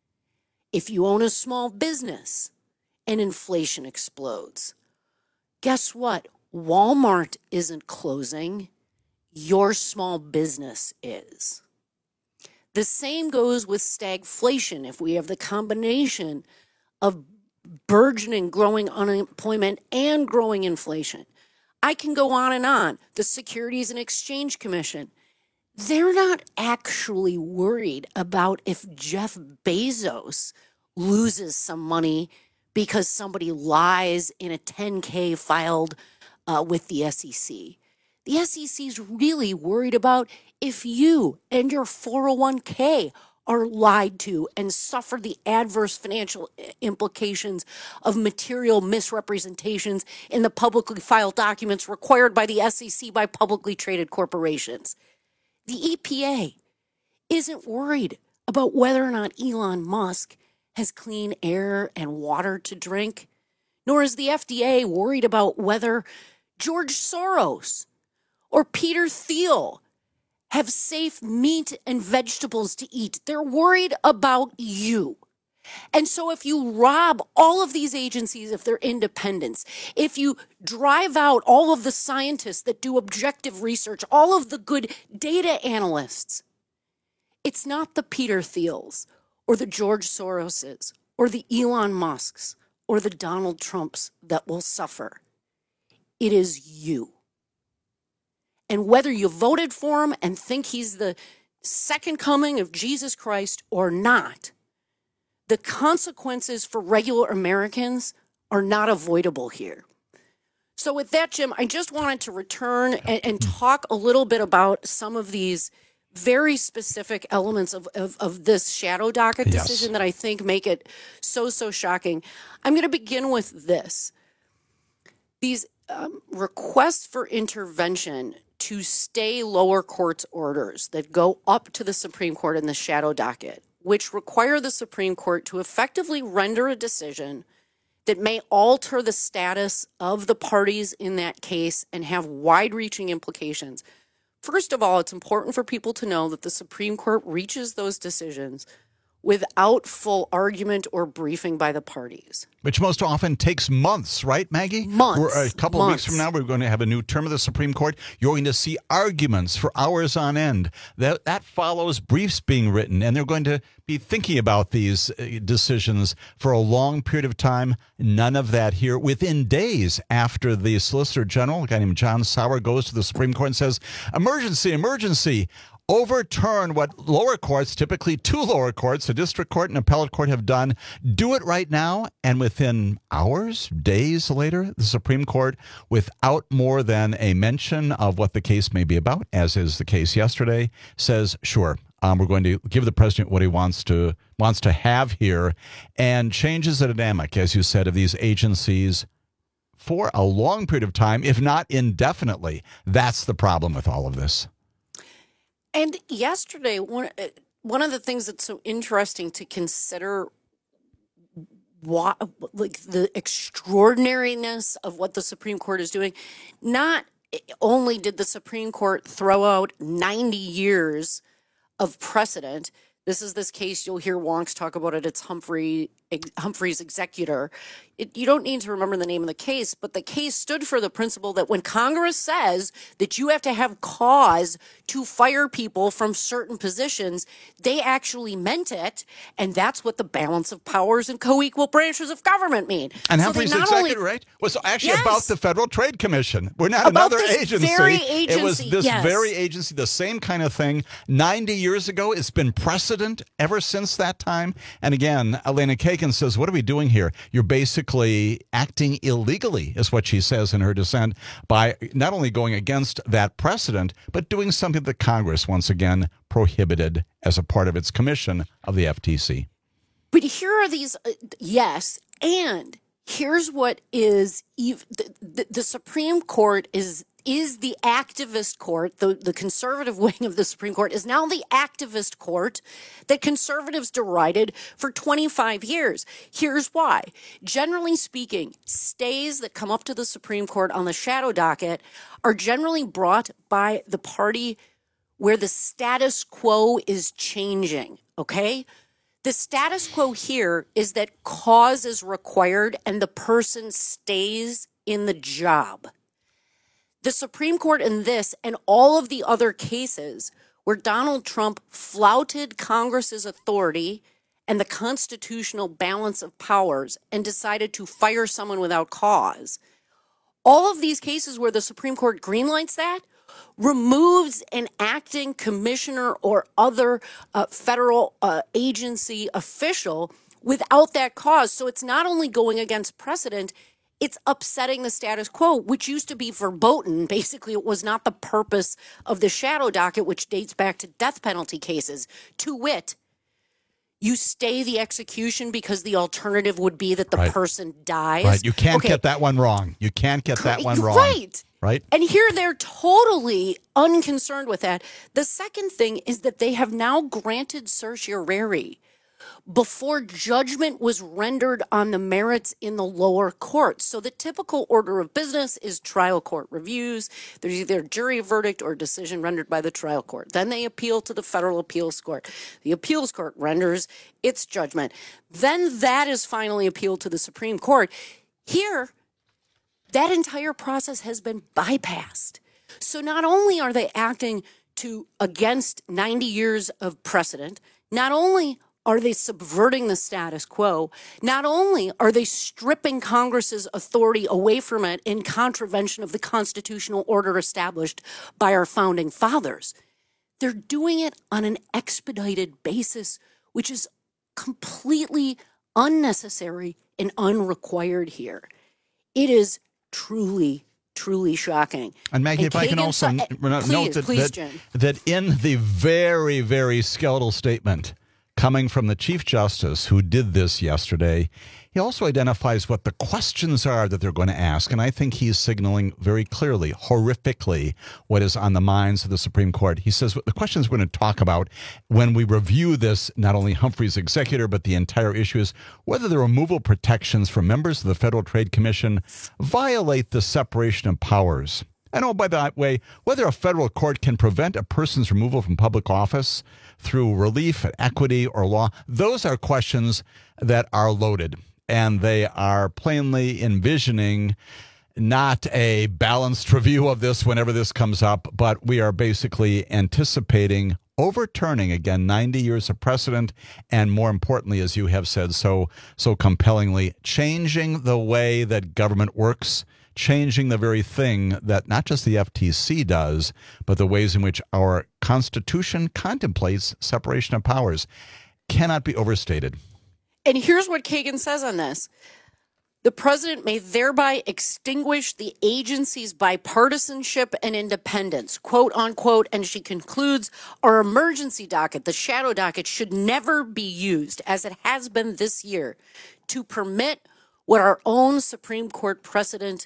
If you own a small business and inflation explodes, guess what? Walmart isn't closing. Your small business is. The same goes with stagflation. If we have the combination of burgeoning growing unemployment and growing inflation, I can go on and on. The Securities and Exchange Commission, they're not actually worried about if Jeff Bezos loses some money because somebody lies in a ten K filed uh, with the S E C. The S E C is really worried about if you and your four oh one K are lied to and suffer the adverse financial implications of material misrepresentations in the publicly filed documents required by the S E C by publicly traded corporations. The E P A isn't worried about whether or not Elon Musk has clean air and water to drink, nor is the F D A worried about whether George Soros or Peter Thiel have safe meat and vegetables to eat. They're worried about you. And so if you rob all of these agencies of their independence, if you drive out all of the scientists that do objective research, all of the good data analysts, it's not the Peter Thiels or the George Soroses or the Elon Musks or the Donald Trumps that will suffer. It is you. And whether you voted for him and think he's the second coming of Jesus Christ or not, the consequences for regular Americans are not avoidable here. So with that, Jim, I just wanted to return and, and talk a little bit about some of these very specific elements of, of, of this shadow docket Yes. decision that I think make it so, so shocking. I'm going to begin with this. These um, requests for intervention to stay lower courts' orders that go up to the Supreme Court in the shadow docket, which require the Supreme Court to effectively render a decision that may alter the status of the parties in that case and have wide-reaching implications. First of all, it's important for people to know that the Supreme Court reaches those decisions without full argument or briefing by the parties. Which most often takes months, right, Maggie? Months. We're, a couple months. of weeks from now, we're going to have a new term of the Supreme Court. You're going to see arguments for hours on end. That, that follows briefs being written, and they're going to be thinking about these uh, decisions for a long period of time. None of that here. Within days after the Solicitor General, a guy named John Sauer, goes to the Supreme Court and says, emergency, emergency, overturn what lower courts, typically two lower courts, the district court and appellate court, have done. Do it right now. And within hours, days later, the Supreme Court, without more than a mention of what the case may be about, as is the case yesterday, says, sure, um, we're going to give the president what he wants to wants to have here, and changes the dynamic, as you said, of these agencies for a long period of time, if not indefinitely. That's the problem with all of this. And yesterday, one one of the things that's so interesting to consider, what, like the extraordinariness of what the Supreme Court is doing. Not only did the Supreme Court throw out ninety years of precedent. This is this case, you'll hear wonks talk about it. It's Humphrey Humphrey's executor. It, you don't need to remember the name of the case, but the case stood for the principle that when Congress says that you have to have cause to fire people from certain positions, they actually meant it, and that's what the balance of powers and co-equal branches of government mean. And so Humphrey's executor, only, right, was actually yes. about the Federal Trade Commission. We're not About another this agency. very agency. It was this yes. very agency, the same kind of thing. ninety years ago, it's been precedent ever since that time. And again, Elena Kagan says, what are we doing here? You're basically acting illegally, is what she says in her dissent, by not only going against that precedent, but doing something that Congress, once again, prohibited as a part of its commission of the F T C. But here are these, uh, yes, and here's what is, ev- the, the, the Supreme Court is is the activist court, the, the conservative wing of the Supreme Court is now the activist court that conservatives derided for twenty-five years. Here's why. Generally speaking, stays that come up to the Supreme Court on the shadow docket are generally brought by the party where the status quo is changing, okay? The status quo here is that cause is required and the person stays in the job. The Supreme Court in this and all of the other cases where Donald Trump flouted Congress's authority and the constitutional balance of powers and decided to fire someone without cause, all of these cases where the Supreme Court greenlights that, removes an acting commissioner or other uh, federal uh, agency official without that cause. So it's not only going against precedent, it's upsetting the status quo, which used to be verboten. Basically, it was not the purpose of the shadow docket, which dates back to death penalty cases. To wit, you stay the execution because the alternative would be that the Right. person dies. Right. You can't Okay. get that one wrong. You can't get that one wrong. Right. Right. And here they're totally unconcerned with that. The second thing is that they have now granted certiorari before judgment was rendered on the merits in the lower court. So the typical order of business is trial court reviews. There's either a jury verdict or decision rendered by the trial court. Then they appeal to the federal appeals court. The appeals court renders its judgment. Then that is finally appealed to the Supreme Court. Here, that entire process has been bypassed. So not only are they acting to against ninety years of precedent, not only are they subverting the status quo? Not only are they stripping Congress's authority away from it in contravention of the constitutional order established by our founding fathers, they're doing it on an expedited basis, which is completely unnecessary and unrequired here. It is truly, truly shocking. And Maggie, and if Kagan I can also sa- note please, that, please, that, that in the very, very skeletal statement coming from the Chief Justice who did this yesterday, he also identifies what the questions are that they're going to ask. And I think he's signaling very clearly, horrifically, what is on the minds of the Supreme Court. He says what the questions we're going to talk about when we review this, not only Humphrey's executor, but the entire issue is whether the removal protections for members of the Federal Trade Commission violate the separation of powers. And oh, by the way, whether a federal court can prevent a person's removal from public office through relief, equity, or law, those are questions that are loaded. And they are plainly envisioning not a balanced review of this whenever this comes up, but we are basically anticipating overturning, again, ninety years of precedent, and more importantly, as you have said so so compellingly, changing the way that government works, changing the very thing that not just the F T C does, but the ways in which our Constitution contemplates separation of powers, cannot be overstated. And here's what Kagan says on this. The president may thereby extinguish the agency's bipartisanship and independence, quote unquote. And she concludes, our emergency docket, the shadow docket, should never be used, as it has been this year, to permit what our own Supreme Court precedent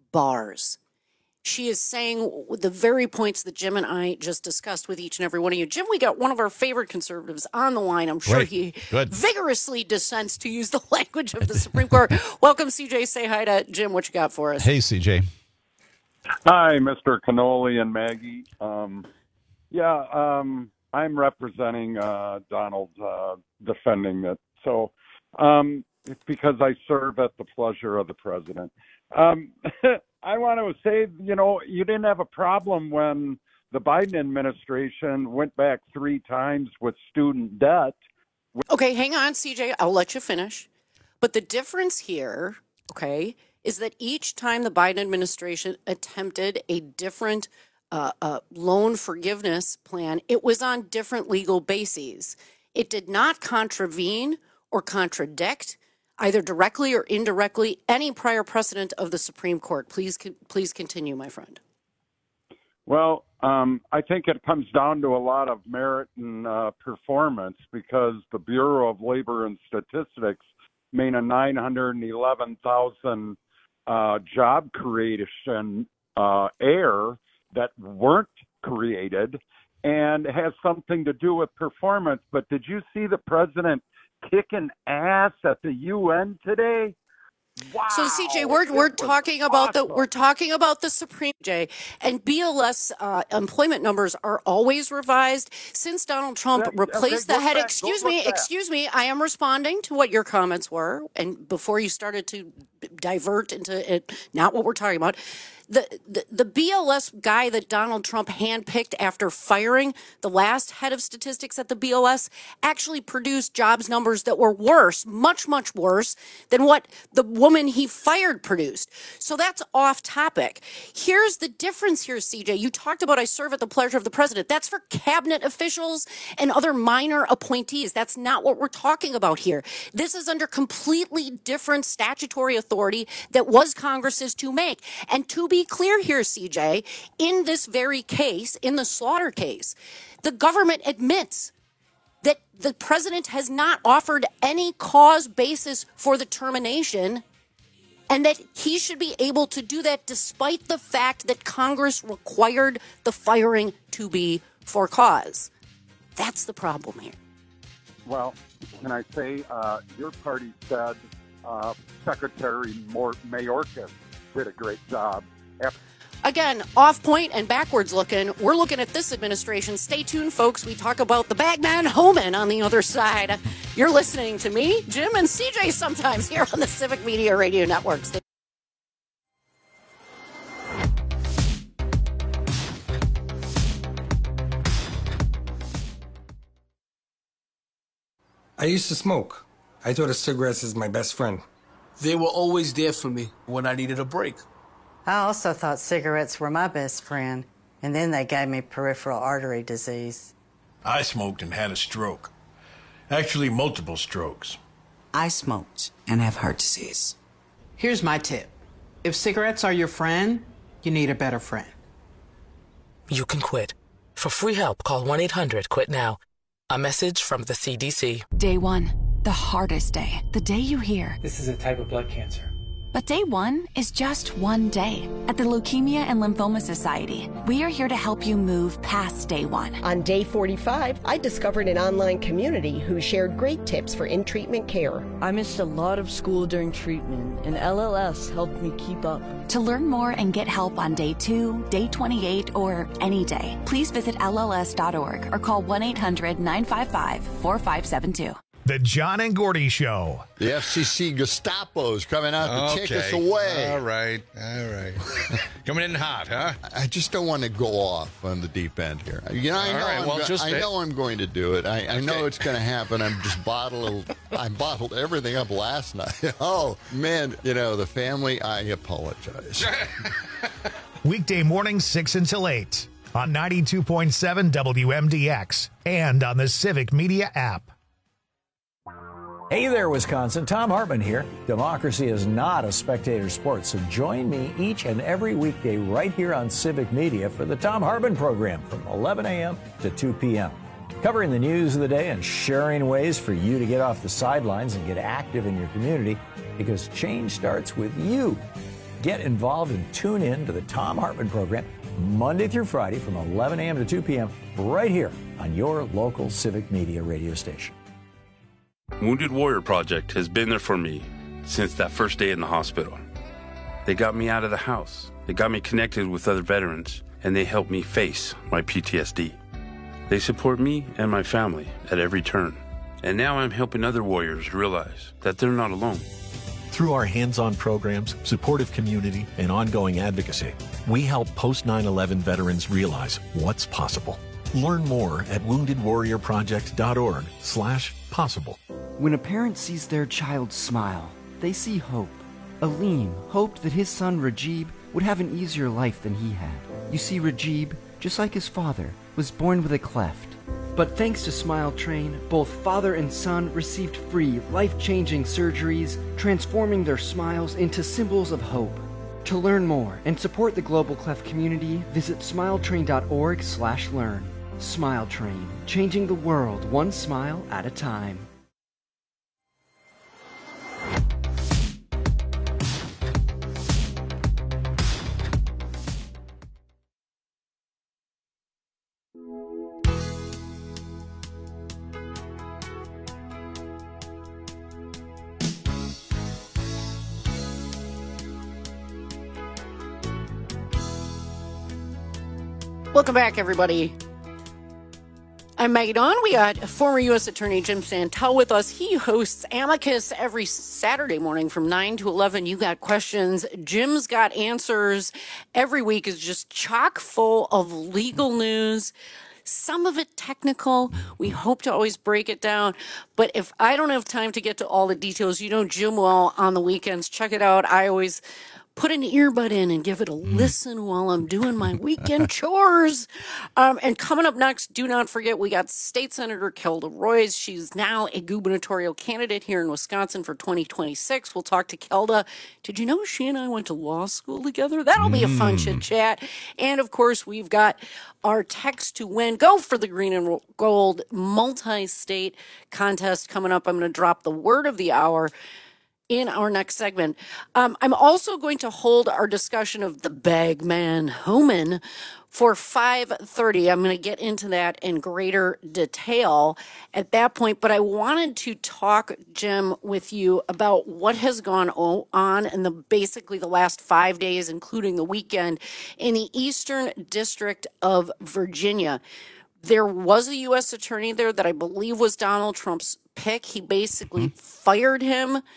bars. She is saying the very points that Jim and I just discussed with each and every one of you. Jim, we got one of our favorite conservatives on the line. I'm sure Great. he Good. vigorously dissents, to use the language of the Supreme Court. Welcome, C J. Say hi to Jim. What you got for us? Hey, C J. Hi, Mister Cannoli and Maggie. Um, yeah, um, I'm representing uh, Donald, uh, defending it. So, um, it's because I serve at the pleasure of the president. Um, I want to say, you know, you didn't have a problem when the Biden administration went back three times with student debt. Okay, hang on, C J. I'll let you finish. But the difference here, okay, is that each time the Biden administration attempted a different uh, uh, loan forgiveness plan, it was on different legal bases. It did not contravene or contradict, either directly or indirectly, any prior precedent of the Supreme Court. Please, please continue, my friend. Well, um, I think it comes down to a lot of merit and uh, performance, because the Bureau of Labor and Statistics made a nine hundred eleven thousand uh, job creation uh, error that weren't created, and has something to do with performance. But did you see the president kicking ass at the U N today? Wow. So C J, we're we're talking about the we're talking about the Supreme J and B L S uh, employment numbers are always revised since Donald Trump That, replaced okay, the head. Back, excuse me, excuse me. I am responding to what your comments were, and before you started to divert into it, not what we're talking about. The, the the B L S guy that Donald Trump handpicked after firing the last head of statistics at the B L S actually produced jobs numbers that were worse, much, much worse than what the woman he fired produced. So that's off topic. Here's the difference here, C J. You talked about I serve at the pleasure of the president. That's for cabinet officials and other minor appointees. That's not what we're talking about here. This is under completely different statutory authority that was Congress's to make. And to be clear here, C J, in this very case, in the Slaughter case, the government admits that the president has not offered any cause basis for the termination, and that he should be able to do that despite the fact that Congress required the firing to be for cause. That's the problem here. Well, can I say, uh, your party said uh, Secretary Mayorkas did a great job. Again, off point and backwards looking. We're looking at this administration. Stay tuned, folks. We talk about the Bagman Homan on the other side. You're listening to me, Jim, and C J sometimes here on the Civic Media Radio Network. Stay- I used to smoke. I thought of cigarettes as my best friend. They were always there for me when I needed a break. I also thought cigarettes were my best friend, and then they gave me peripheral artery disease. I smoked and had a stroke. Actually, multiple strokes. I smoked and have heart disease. Here's my tip. If cigarettes are your friend, you need a better friend. You can quit. For free help, call one eight hundred quit now. A message from the C D C. Day one, the hardest day. The day you hear, this is a type of blood cancer. But day one is just one day. At the Leukemia and Lymphoma Society, we are here to help you move past day one. On day forty-five, I discovered an online community who shared great tips for in-treatment care. I missed a lot of school during treatment, and L L S helped me keep up. To learn more and get help on day two, day twenty-eight, or any day, please visit L L S dot org or call one eight hundred nine five five four five seven two. The John and Gordy Show. The F C C Gestapo's coming out to okay. take us away. All right, all right. Coming in hot, huh? I just don't want to go off on the deep end here. You know, I know, right, I'm, well, go- just I know I'm going to do it. I, I okay. know it's going to happen. I'm just bottled. I bottled everything up last night. Oh man, you know the family. I apologize. Weekday mornings six until eight on ninety-two point seven W M D X and on the Civic Media app. Hey there, Wisconsin. Tom Hartman here. Democracy is not a spectator sport, so join me each and every weekday right here on Civic Media for the Tom Hartman program from eleven a.m. to two p.m. Covering the news of the day and sharing ways for you to get off the sidelines and get active in your community, because change starts with you. Get involved and tune in to the Tom Hartman program Monday through Friday from eleven a.m. to two p.m. right here on your local Civic Media radio station. Wounded Warrior Project has been there for me since that first day in the hospital. They got me out of the house, they got me connected with other veterans, and they helped me face my P T S D. They support me and my family at every turn. And now I'm helping other warriors realize that they're not alone. Through our hands-on programs, supportive community, and ongoing advocacy, we help post nine eleven veterans realize what's possible. Learn more at wounded warrior project dot org slash possible. When a parent sees their child smile, they see hope. Aleem hoped that his son Rajib would have an easier life than he had. You see, Rajib, just like his father, was born with a cleft. But thanks to Smile Train, both father and son received free, life-changing surgeries, transforming their smiles into symbols of hope. To learn more and support the Global Cleft community, visit smile train dot org slash learn. Smile Train, changing the world one smile at a time. Welcome back, everybody. I'm Maggie Dawn. We got former U S Attorney Jim Santel with us. He hosts Amicus every Saturday morning from nine to eleven. You got questions. Jim's got answers. Every week is just chock full of legal news. Some of it technical. We hope to always break it down. But if I don't have time to get to all the details, you know Jim will on the weekends. Check it out. I always put an earbud in and give it a listen while I'm doing my weekend chores. Um, and coming up next, do not forget, we got State Senator Kelda Roys. She's now a gubernatorial candidate here in Wisconsin for twenty twenty-six. We'll talk to Kelda. Did you know she and I went to law school together? That'll be a fun Mm. chit chat. And of course, we've got our text to win. Go for the green and gold multi-state contest coming up. I'm going to drop the word of the hour in our next segment. Um, I'm also going to hold our discussion of the Bagman Homan for five thirty. I'm going to get into that in greater detail at that point, but I wanted to talk, Jim, with you about what has gone on in the basically the last five days, including the weekend, in the Eastern District of Virginia. There was a U S attorney there that I believe was Donald Trump's pick. He basically fired him.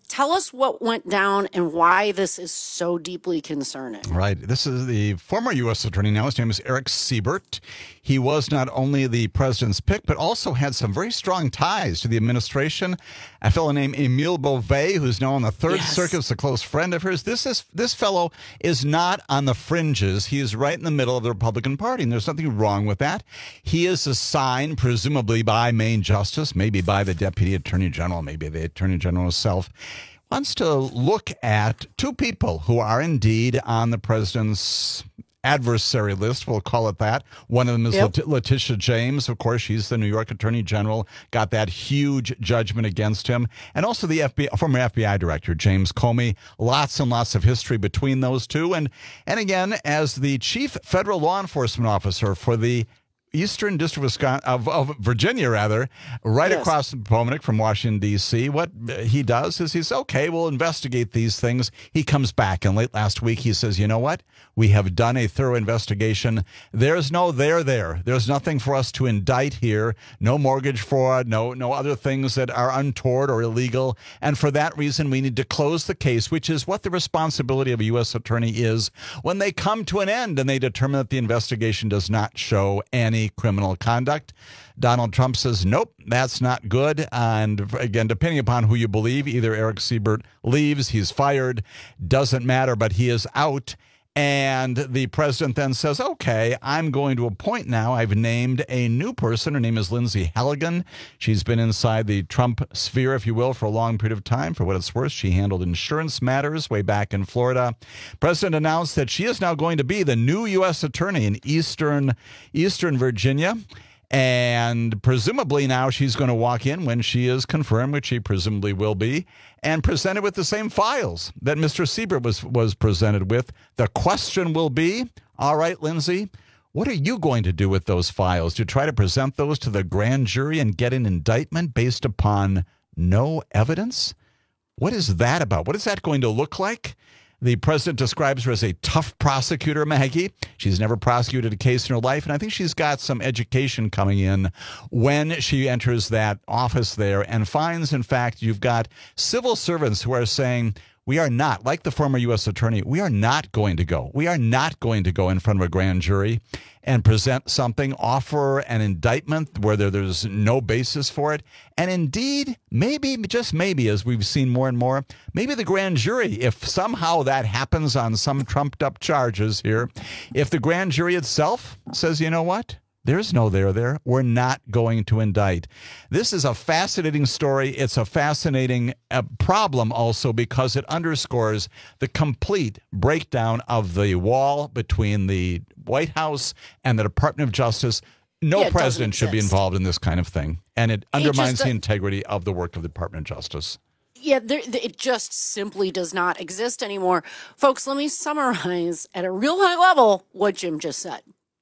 Tell us what went down and why this is so deeply concerning. Right. This is the former U S attorney now. His name is Eric Siebert. He was not only the president's pick, but also had some very strong ties to the administration. A fellow named Emile Beauvais, who's now on the Third Yes. Circuit, is a close friend of hers. This is this fellow is not on the fringes. He is right in the middle of the Republican Party, and there's nothing wrong with that. He is assigned, presumably by Main Justice, maybe by the Deputy Attorney General, maybe the Attorney General himself, wants to look at two people who are indeed on the president's adversary list, we'll call it that. One of them is Yep. Let- Letitia James. Of course, she's the New York Attorney General, got that huge judgment against him. And also the F B I, former F B I Director, James Comey. Lots and lots of history between those two. And, and again, as the chief federal law enforcement officer for the Eastern District of, Wisconsin, of, of Virginia, rather, right Yes. across the Potomac from Washington, D C. What he does is he's, okay, we'll investigate these things. He comes back, and late last week he says, you know what? We have done a thorough investigation. There's no there there. There's nothing for us to indict here. No mortgage fraud, no, no other things that are untoward or illegal. And for that reason, we need to close the case, which is what the responsibility of a U S attorney is when they come to an end and they determine that the investigation does not show any criminal conduct. Donald Trump says, nope, that's not good. And again, depending upon who you believe, either Eric Siebert leaves, he's fired, doesn't matter, but he is out. And the president then says, okay, I'm going to appoint now. I've named a new person. Her name is Lindsay Halligan. She's been inside the Trump sphere, if you will, for a long period of time. For what it's worth, she handled insurance matters way back in Florida. President announced that she is now going to be the new U S attorney in Eastern, Eastern Virginia. And presumably now she's going to walk in when she is confirmed, which she presumably will be, and presented with the same files that Mister Siebert was, was presented with. The question will be, all right, Lindsay, what are you going to do with those files? Do you try to present those to the grand jury and get an indictment based upon no evidence? What is that about? What is that going to look like? The president describes her as a tough prosecutor, Maggie. She's never prosecuted a case in her life, and I think she's got some education coming in when she enters that office there and finds, in fact, you've got civil servants who are saying, we are not, like the former U S attorney, we are not going to go. We are not going to go in front of a grand jury and present something, offer an indictment where there, there's no basis for it. And indeed, maybe, just maybe, as we've seen more and more, maybe the grand jury, if somehow that happens on some trumped up charges here, if the grand jury itself says, you know what? There's no there there. We're not going to indict. This is a fascinating story. It's a fascinating uh, problem also because it underscores the complete breakdown of the wall between the White House and the Department of Justice. No Yeah, it president doesn't should be exist. involved in this kind of thing. And it undermines just, uh, the integrity of the work of the Department of Justice. Yeah, there, it just simply does not exist anymore. Folks, let me summarize at a real high level what Jim just said.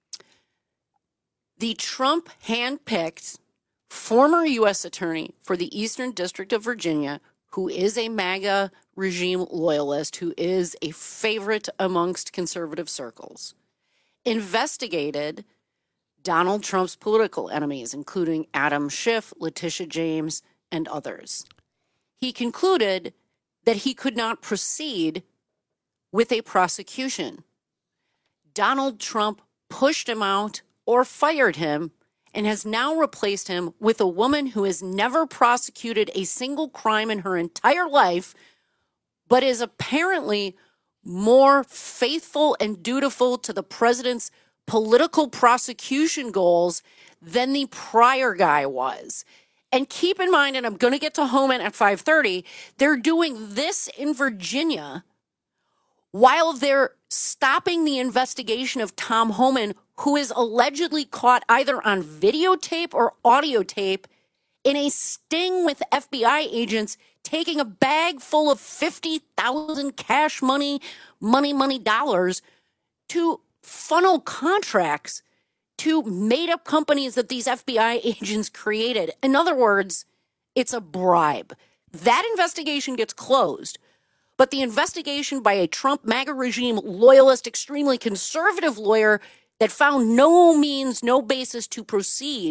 The Trump handpicked former U S attorney for the Eastern District of Virginia, who is a MAGA regime loyalist, who is a favorite amongst conservative circles, investigated Donald Trump's political enemies, including Adam Schiff, Letitia James, and others. He concluded that he could not proceed with a prosecution. Donald Trump pushed him out or fired him and has now replaced him with a woman who has never prosecuted a single crime in her entire life, but is apparently more faithful and dutiful to the president's political prosecution goals than the prior guy was. And keep in mind, and I'm going to get to Homan at five thirty, they're doing this in Virginia while they're stopping the investigation of Tom Homan, who is allegedly caught either on videotape or audio tape in a sting with F B I agents taking a bag full of fifty thousand cash money, money, money dollars to funnel contracts to made-up companies that these F B I agents created. In other words, it's a bribe. That investigation gets closed. But the investigation by a Trump MAGA regime loyalist, extremely conservative lawyer that found no means, no basis to proceed,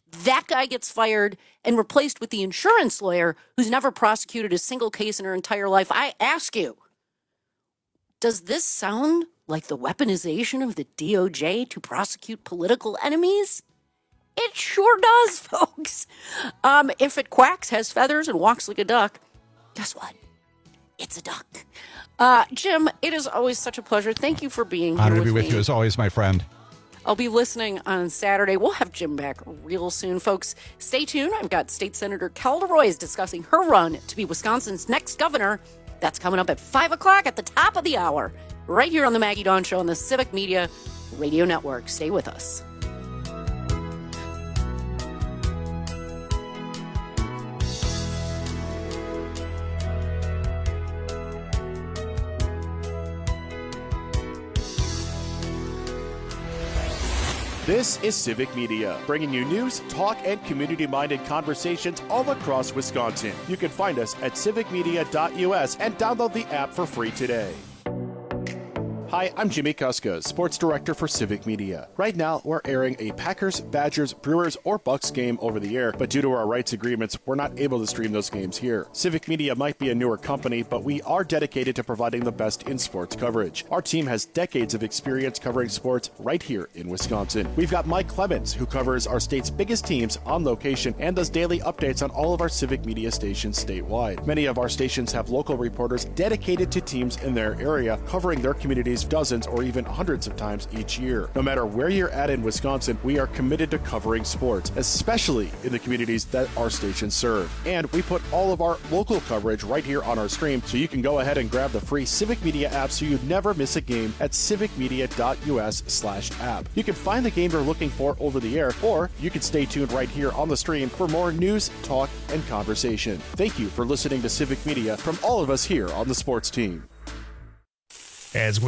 That guy gets fired and replaced with the insurance lawyer who's never prosecuted a single case in her entire life. I ask you, does this sound like the weaponization of the D O J to prosecute political enemies? It sure does, folks. Um, if it quacks, has feathers, and walks like a duck, guess what? It's a duck. Uh, Jim, it is always such a pleasure. Thank you for being here. Honored to with be with me. you as always, my friend. I'll be listening on Saturday. We'll have Jim back real soon, folks. Stay tuned. I've got State Senator Kel DeRoy discussing her run to be Wisconsin's next governor. That's coming up at five o'clock at the top of the hour, right here on the Maggie Dawn Show on the Civic Media Radio Network. Stay with us. This is Civic Media, bringing you news, talk, and community-minded conversations all across Wisconsin. You can find us at civic media dot U S and download the app for free today. Hi, I'm Jimmy Kuska, Sports Director for Civic Media. Right now, we're airing a Packers, Badgers, Brewers, or Bucks game over the air, but due to our rights agreements, we're not able to stream those games here. Civic Media might be a newer company, but we are dedicated to providing the best in sports coverage. Our team has decades of experience covering sports right here in Wisconsin. We've got Mike Clemens, who covers our state's biggest teams on location and does daily updates on all of our Civic Media stations statewide. Many of our stations have local reporters dedicated to teams in their area, covering their communities dozens or even hundreds of times each year. No matter where you're at in Wisconsin, we are committed to covering sports, especially in the communities that our stations serve. And we put all of our local coverage right here on our stream, so you can go ahead and grab the free Civic Media app so you never miss a game at civic media dot U S slash app. You can find the game you're looking for over the air, or you can stay tuned right here on the stream for more news, talk, and conversation. Thank you for listening to Civic Media from all of us here on the sports team. As